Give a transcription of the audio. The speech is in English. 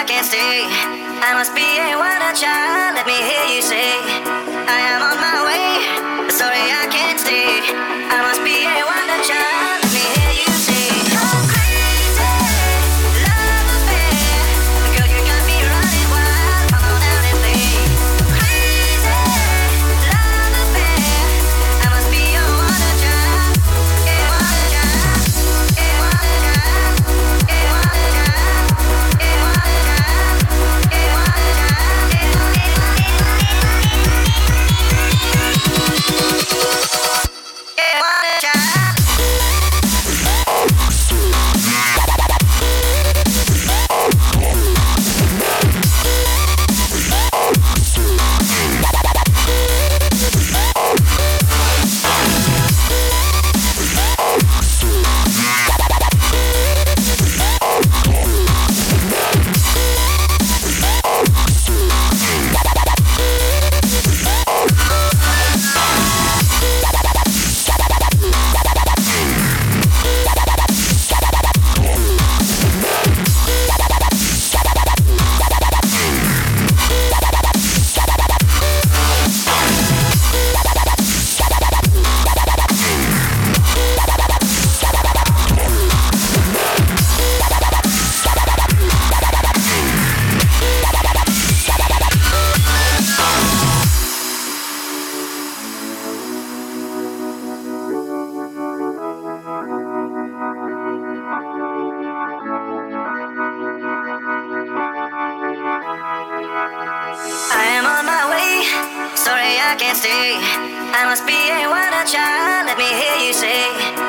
I can't stay. I must be a wonder child. Let me hear you say, I am on my way. Sorry, I can't stay. I must be a wonder child. Let me hear you say, oh crazy love affair. Girl, you got me running wild. Come on out and play. Crazy love affair. I must be a wonder child. A wonder child. A wonder child. A wonder child. A wonder child. A wonder child. I am on my way. Sorry, I can't stay. I must be a wonder child. Let me hear you say,